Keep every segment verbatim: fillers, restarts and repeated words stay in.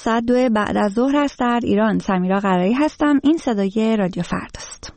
ساعت دو بعد از ظهر است در ایران. سمیرا قرایی هستم. این صدای رادیو فرداست.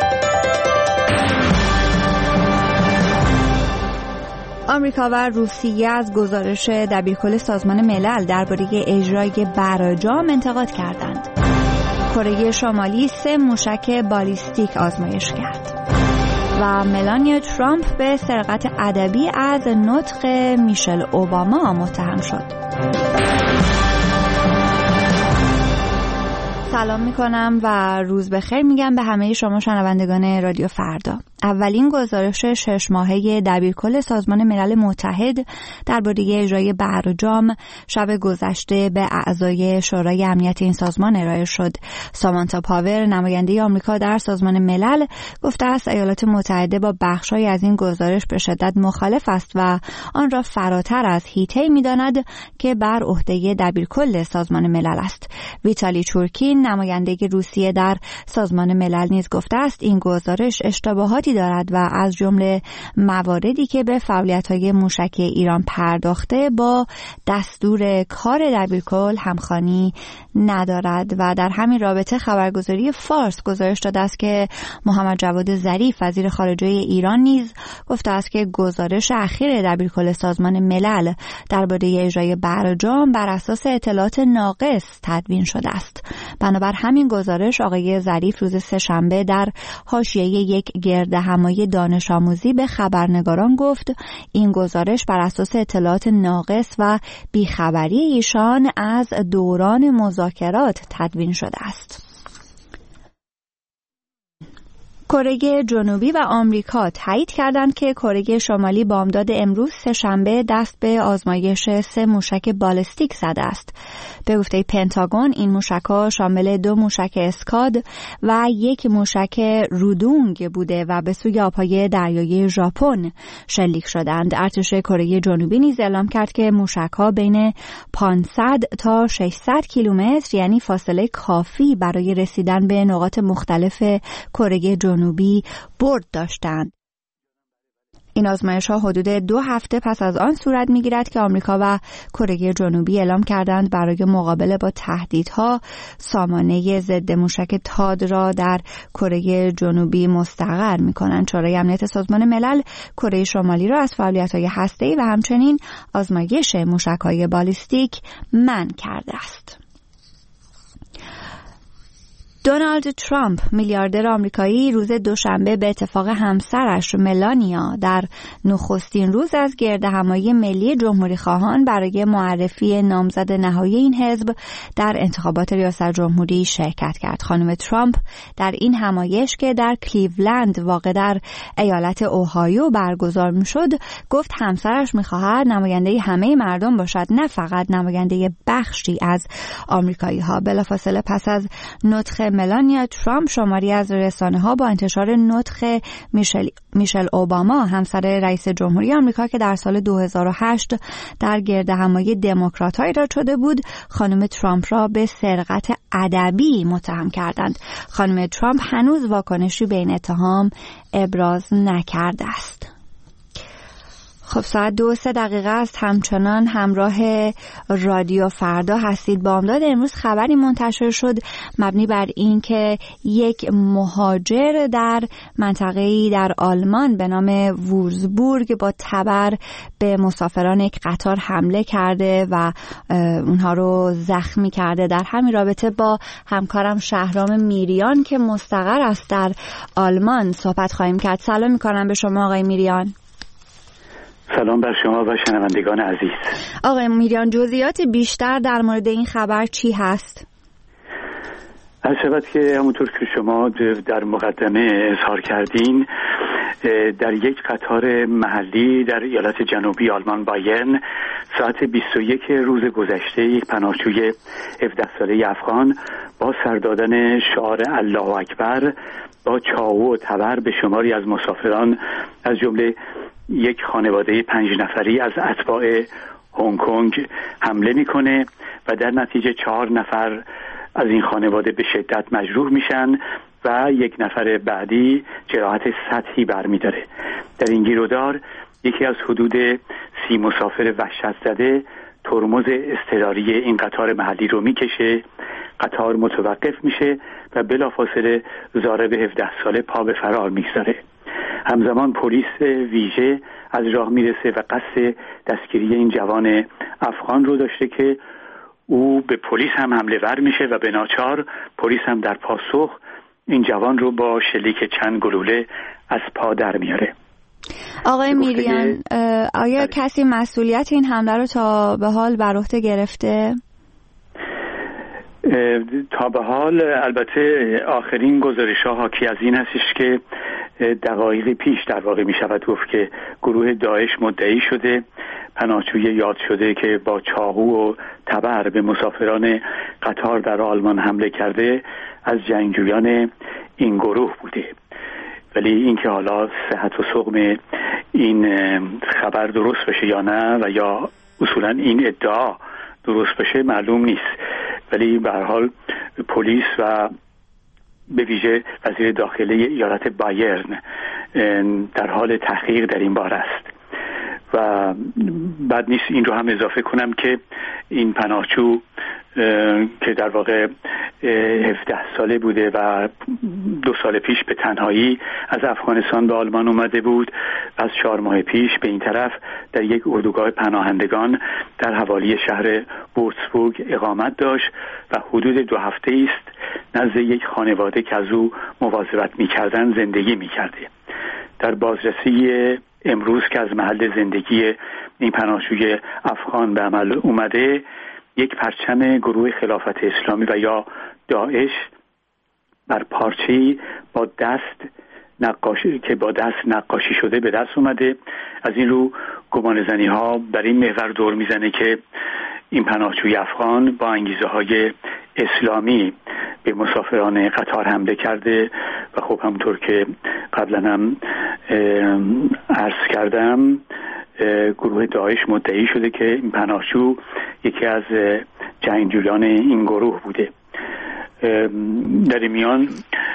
آمریکا و روسیه از گزارش دبیرکل سازمان ملل درباره اجرای برجام انتقاد کردند. کره شمالی سه موشک بالیستیک آزمایش کرد. و ملانیا ترامپ به سرقت ادبی از نطق میشل اوباما متهم شد. سلام میکنم و روز بخیر میگم به همه شما شنوندگان رادیو فردا. اولین گزارش شش ماهه دبیرکل سازمان ملل متحد درباره اجرای برجام شب گذشته به اعضای شورای امنیت این سازمان ارائه شد. سامانتا پاور، نماینده آمریکا در سازمان ملل، گفته است ایالات متحده با بخش‌هایی از این گزارش به شدت مخالف است و آن را فراتر از حیطه‌ای می‌داند که بر عهده دبیرکل سازمان ملل است. ویتالی چورکین، نماینده روسیه در سازمان ملل، نیز گفته است این گزارش اشتباهات دارد و از جمله مواردی که به فعالیت‌های موشکی ایران پرداخته با دستور کار دبیرکل همخوانی ندارد. و در همین رابطه خبرگزاری فارس گزارش داده است که محمد جواد ظریف، وزیر خارجه ایران، نیز گفته است که گزارش اخیر دبیرکل سازمان ملل درباره اجرای برجام بر اساس اطلاعات ناقص تدوین شده است. بنابر همین گزارش آقای ظریف روز سه‌شنبه در حاشیه یک گردهمایی دانش آموزی به خبرنگاران گفت این گزارش بر اساس اطلاعات ناقص و بیخبری ایشان از دوران مذاکرات تدوین شده است. کره جنوبی و آمریکا تایید کردند که کره شمالی بامداد امروز سه‌شنبه دست به آزمایش سه موشک بالستیک زده است. به گفته پنتاگون این موشک‌ها شامل دو موشک اسکاد و یک موشک رودونگ بوده و به سوی آب‌های دریایی ژاپن شلیک شدند. ارتش کره جنوبی نیز اعلام کرد که موشک‌ها بین پانصد تا ششصد کیلومتر، یعنی فاصله کافی برای رسیدن به نقاط مختلف کره جنوبی جنوبی برد داشتند. این آزمایش‌ها حدود دو هفته پس از آن صورت می‌گیرد که آمریکا و کره جنوبی اعلام کردند برای مقابله با تهدیدها سامانه ضد موشک تاد را در کره جنوبی مستقر می‌کنند. شورای امنیت سازمان ملل کره شمالی را از فعالیت‌های هسته‌ای و همچنین آزمایش موشک‌های بالیستیک منع کرده است. دونالد ترامپ، میلیاردر آمریکایی، روز دوشنبه به اتفاق همسرش ملانیا در نخستین روز از گردهمایی ملی جمهوری خواهان برای معرفی نامزد نهایی این حزب در انتخابات ریاست جمهوری شرکت کرد. خانم ترامپ در این همایش که در کلیولند واقع در ایالت اوهایو برگزار می‌شد، گفت همسرش می‌خواهد نماینده همه مردم باشد، نه فقط نماینده بخشی از آمریکایی‌ها. بلافاصله پس از نطق ملانیا ترامپ، شماری از رسانه‌ها با انتشار نطق میشل میشل اوباما، همسر رئیس جمهوری آمریکا که در سال دو هزار و هشت در گردهمایی دموکرات‌ها ایراد شده بود، خانم ترامپ را به سرقت ادبی متهم کردند. خانم ترامپ هنوز واکنشی به این اتهام ابراز نکرده است. خب ساعت دو سه دقیقه است. همچنان همراه رادیو فردا هستید. بامداد امروز خبری منتشر شد مبنی بر این که یک مهاجر در منطقه‌ای در آلمان به نام وورزبورگ با تبر به مسافران یک قطار حمله کرده و اونها رو زخمی کرده. در همین رابطه با همکارم شهرام میریان که مستقر است در آلمان صحبت خواهیم کرد. سلام می‌کنم به شما آقای میریان. سلام بر شما و شنوندگان عزیز. آقای میریان، جزئیات بیشتر در مورد این خبر چی هست؟ از شبت که همونطور که شما در مقدمه اظهار کردین، در یک قطار محلی در ایالت جنوبی آلمان بایرن ساعت بیست و یک روز گذشته یک پناهجوی هفده ساله افغان با سر دادن شعار الله اکبر با چاقو و تبر به شماری از مسافران از جمله یک خانواده پنج نفری از اتباع هنگ کنگ حمله میکنه و در نتیجه چهار نفر از این خانواده به شدت مجروح میشن و یک نفر بعدی جراحت سطحی برمیداره. در این گیرودار یکی از حدود سی مسافر وحشت زده ترمز اضطراری این قطار محلی رو میکشه، قطار متوقف میشه و بلافاصله ضارب هفده ساله پا به فرار میگذاره. همزمان پلیس ویژه از راه میرسه و قصد دستگیری این جوان افغان رو داشته که او به پلیس هم حمله ور میشه و به ناچار پلیس هم در پاسخ این جوان رو با شلیک چند گلوله از پا در میاره. آقای میریان، آیا کسی مسئولیت این حمله رو تا به حال بر عهده گرفته؟ تا به حال البته آخرین گزارش‌ها حاکی از این هستش که دقایقی پیش در واقع می شود گفت که گروه داعش مدعی شده پناهجوی یاد شده که با چاقو و تبر به مسافران قطار در آلمان حمله کرده از جنگجویان این گروه بوده. ولی اینکه حالا صحت و سقم این خبر درست بشه یا نه و یا اصولا این ادعا درست بشه معلوم نیست. ولی به هر حال پلیس و به ویژه وزیر داخلی ایالت بایرن در حال تحقیق در این باره است و بعد نیست این رو هم اضافه کنم که این پناهجو که در واقع هفده ساله بوده و دو سال پیش به تنهایی از افغانستان به آلمان اومده بود، از چهار ماه پیش به این طرف در یک اردوگاه پناهندگان در حوالی شهر وورتسبورگ اقامت داشت و حدود دو هفته است نزد یک خانواده که از او مواظبت می‌کردند زندگی می‌کرده. در بازرسی امروز که از محل زندگی این پناهجوی افغان به عمل اومده، یک پرچم گروه خلافت اسلامی و یا داعش بر پارچه‌ای با دست نقاشی که با دست نقاشی شده به دست اومده. از این رو گمانه‌زنی ها بر این محور دور میزنه که این پناهجوی افغان با انگیزه های اسلامی به مسافران قطار حمله کرده و خب همونطور که قبلا هم عرض کردم گروه داعش مدعی شده که این پناهجو یکی از جنگجویان این گروه بوده. در این میان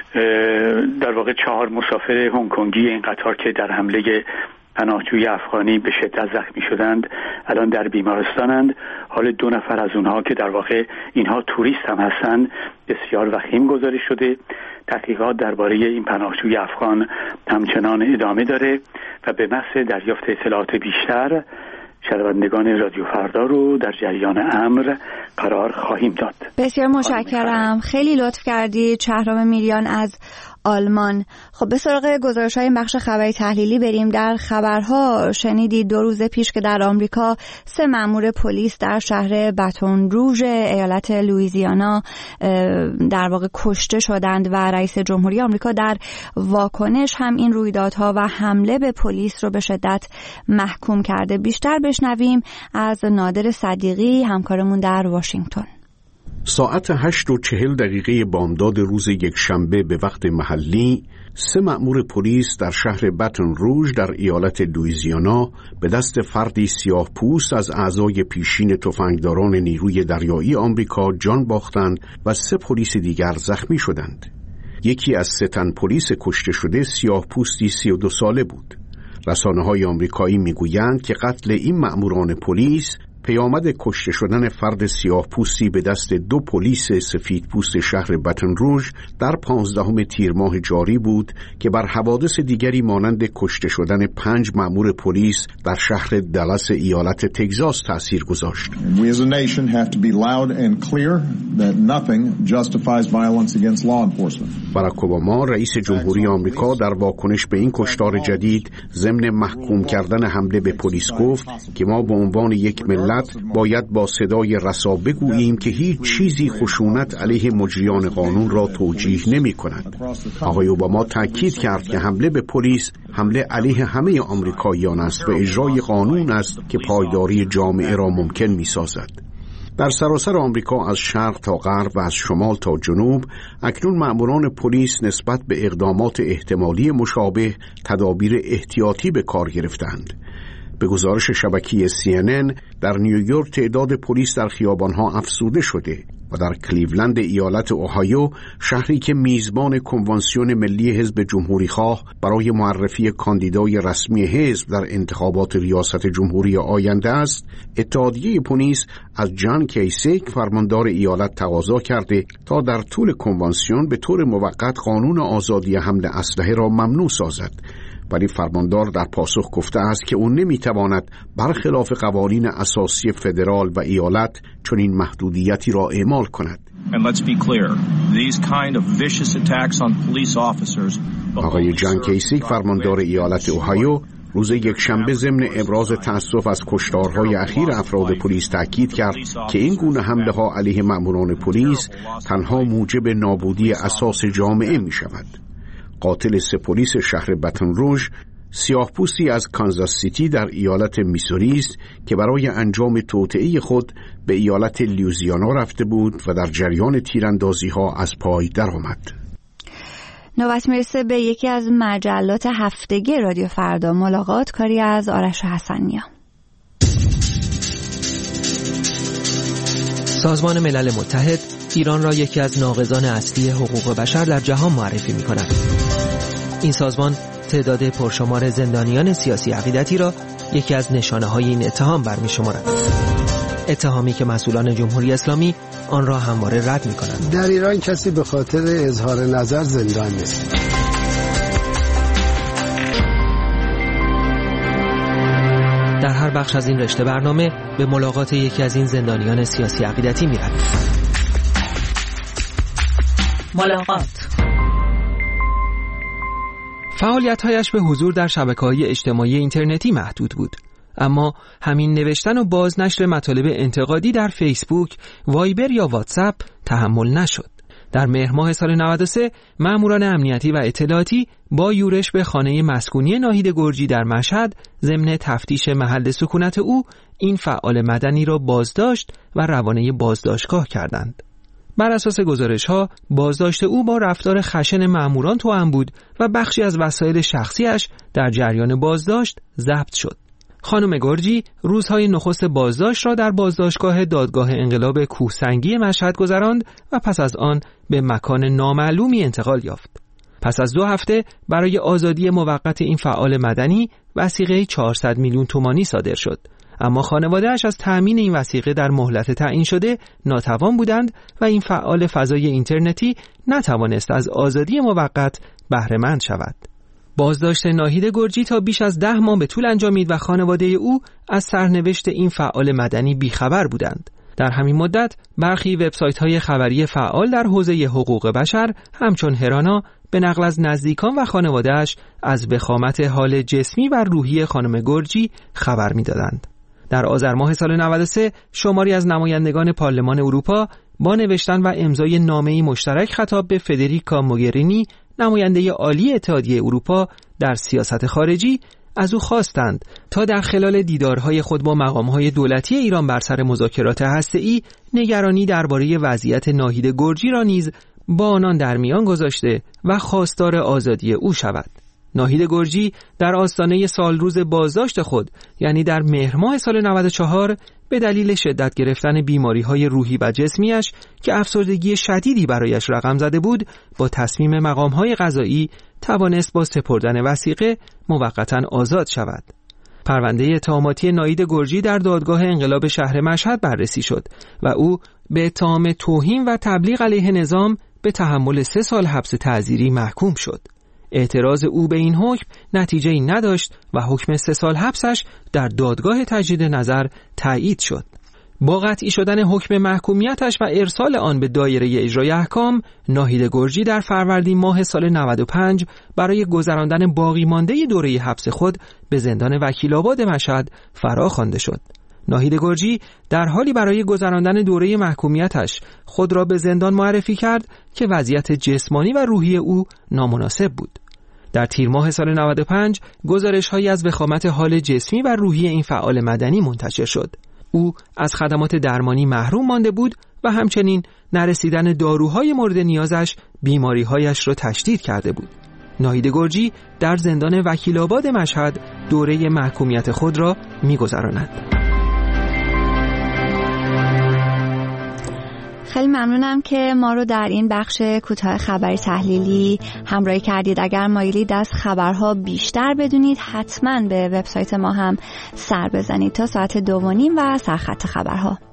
در واقع چهار مسافر هنگ کنگی این قطار که در حمله پناهجوی افغانی به شدت زخمی شدند الان در بیمارستانند. حال دو نفر از اونها که در واقع اینها توریست هم هستند بسیار وخیم گزارش شده. تحقیقات درباره این پناهجوی افغان همچنان ادامه داره و به محض دریافت اطلاعات بیشتر شنوندگان رادیو فردا رو در جریان امر قرار خواهیم داد. بسیار متشکرم، خیلی لطف کردید. شهرام میریان از آلمان. خب به سراغ گزارش‌های بخش خبری تحلیلی بریم. در خبرها شنیدید دو روز پیش که در آمریکا سه مأمور پلیس در شهر باتون روژ ایالت لوئیزیانا در واقع کشته شدند و رئیس جمهوری آمریکا در واکنش هم این رویدادها و حمله به پلیس رو به شدت محکوم کرده. بیشتر بشنویم از نادر صدیقی همکارمون در واشنگتن. ساعت هشت و چهل دقیقه بامداد روز یکشنبه به وقت محلی، سه مأمور پلیس در شهر باتون روژ در ایالت لوئیزیانا به دست فردی سیاه پوست از اعضای پیشین تفنگداران نیروی دریایی آمریکا جان باختند و سه پلیس دیگر زخمی شدند. یکی از سه تن پلیس کشته شده سیاه پوستی سی و دو ساله بود. رسانه‌های آمریکایی میگویند که قتل این مأموران پلیس پیامد کشته شدن فرد سیاه پوستی به دست دو پلیس سفید پوست شهر باتون روژ در پانزدهم تیر ماه جاری بود که بر حوادث دیگری مانند کشته شدن پنج مأمور پلیس در شهر دالاس ایالت تگزاس تأثیر گذاشت. We as a nation have to be loud and clear that nothing justifies violence against law enforcement. باراک اوباما رئیس جمهوری آمریکا در واکنش به این کشتار جدید ضمن محکوم کردن حمله به پلیس گفت که ما به عنوان یک ملت باید با صدای رسا بگوییم که هیچ چیزی خشونت علیه مجریان قانون را توجیه نمی کند. آقای اوباما تاکید کرد که حمله به پلیس حمله علیه همه آمریکاییان است و اجرای قانون است که پایداری جامعه را ممکن می سازد. در سراسر آمریکا از شرق تا غرب و از شمال تا جنوب اکنون مأموران پلیس نسبت به اقدامات احتمالی مشابه تدابیر احتیاطی به کار گرفتند. به گزارش شبکه سی ان ان در نیویورک تعداد پلیس در خیابانها افزوده شده و در کلیولند ایالت اوهایو، شهری که میزبان کنوانسیون ملی حزب جمهوریخواه برای معرفی کاندیدای رسمی حزب در انتخابات ریاست جمهوری آینده است، اتحادیه پلیس از جان کیسیک فرماندار ایالت تقاضا کرده تا در طول کنوانسیون به طور موقت قانون آزادی حمل اسلحه را ممنوع سازد، ولی فرماندار در پاسخ گفته است که او نمیتواند برخلاف قوانین اساسی فدرال و ایالت چنین محدودیتی را اعمال کند. آقای جان کیسیک فرماندار ایالت اوهایو روز یکشنبه ضمن ابراز تأسف از کشتارهای اخیر افراد پلیس تاکید کرد که این گونه حمله ها علیه مأموران پلیس تنها موجب نابودی اساس جامعه می شود. قاتل سه پلیس شهر بتن روژ سیاه‌پوستی از کانزاس سیتی در ایالت میسوری است که برای انجام توطئه خود به ایالت لوئیزیانا رفته بود و در جریان تیراندازی‌ها از پای درآمد. نوبت میرسه به یکی از مجلات هفتگی رادیو فردا، ملاقات، کاری از آرش حسنیا. سازمان ملل متحد ایران را یکی از ناقضان اصلی حقوق بشر در جهان معرفی می‌کند. این سازمان تعداد پرشمار زندانیان سیاسی عقیدتی را یکی از نشانه‌های این اتهام برمی‌شمارد. اتهامی که مسئولان جمهوری اسلامی آن را همواره رد می‌کنند. در ایران کسی به خاطر اظهار نظر زندان نیست. در هر بخش از این رشته برنامه به ملاقات یکی از این زندانیان سیاسی عقیدتی می‌رویم. ملاقات. فعالیت‌هایش به حضور در شبکه‌های اجتماعی اینترنتی محدود بود، اما همین نوشتن و بازنشر مطالب انتقادی در فیسبوک، وایبر یا واتساپ تحمل نشد. در مهر ماه سال نود و سه ماموران امنیتی و اطلاعاتی با یورش به خانه مسکونی ناهید گرجی در مشهد ضمن تفتیش محل سکونت او این فعال مدنی را بازداشت و روانه بازداشتگاه کردند. بر اساس گزارش‌ها بازداشت او با رفتار خشن ماموران توأم بود و بخشی از وسایل شخصیش در جریان بازداشت ضبط شد. خانم گرجی روزهای نخست بازداشت را در بازداشتگاه دادگاه انقلاب کوهسنگی مشهد گذراند و پس از آن به مکان نامعلومی انتقال یافت. پس از دو هفته برای آزادی موقت این فعال مدنی وثیقه چهارصد میلیون تومانی صادر شد، اما خانواده‌اش از تأمین این وثیقه در مهلت تعیین شده ناتوان بودند و این فعال فضای اینترنتی نتوانست از آزادی موقت بهره مند شود. بازداشت ناهید گرجی تا بیش از ده ماه به طول انجامید و خانواده او از سرنوشت این فعال مدنی بیخبر بودند. در همین مدت برخی وبسایت‌های خبری فعال در حوزه حقوق بشر همچون هرانا به نقل از نزدیکان و خانواده‌اش از وخامت حال جسمی و روحی خانم گرجی خبر می‌دادند. در آذر ماه سال نود و سه شماری از نمایندگان پارلمان اروپا با نوشتن و امضای نامه‌ای مشترک خطاب به فدریکا موگرینی، نماینده عالی اتحادیه اروپا در سیاست خارجی، از او خواستند تا در خلال دیدارهای خود با مقام‌های دولتی ایران بر سر مذاکرات هسته‌ای نگرانی درباره وضعیت ناهید گرجی را نیز با آنان در میان گذاشته و خواستار آزادی او شود. ناهید گرجی در آستانه سالروز بازداشت خود، یعنی در مهر ماه سال نود و چهار، به دلیل شدت گرفتن بیماری‌های روحی و جسمیش که افسردگی شدیدی برایش رقم زده بود، با تصمیم مقام‌های قضایی توانست با سپردن وثیقه موقتاً آزاد شود. پرونده اتهاماتی ناهید گرجی در دادگاه انقلاب شهر مشهد بررسی شد و او به اتهام توهین و تبلیغ علیه نظام به تحمل سه سال حبس تعزیری محکوم شد. اعتراض او به این حکم نتیجه‌ای نداشت و حکم سه سال حبسش در دادگاه تجدید نظر تایید شد. با قطعی شدن حکم محکومیتش و ارسال آن به دایره اجرای احکام، ناهید گرجی در فروردین ماه سال نود و پنج برای گذراندن باقی مانده دوره حبس خود به زندان وکیل‌آباد مشهد فرا خوانده شد. ناهید گرجی در حالی برای گذراندن دوره محکومیتش خود را به زندان معرفی کرد که وضعیت جسمانی و روحی او نامناسب بود. در تیر ماه سال نود و پنج گزارش‌هایی از وخامت حال جسمی و روحی این فعال مدنی منتشر شد. او از خدمات درمانی محروم مانده بود و همچنین نرسیدن داروهای مورد نیازش بیماری‌هایش را تشدید کرده بود. ناهید گرجی در زندان وکیل‌آباد مشهد دوره محکومیت خود را می‌گذراند. خیلی ممنونم که ما رو در این بخش کوتاه خبری تحلیلی همراهی کردید. اگر مایلید از خبرها بیشتر بدونید حتما به وبسایت ما هم سر بزنید تا ساعت دو و نیم و سرخط خبرها.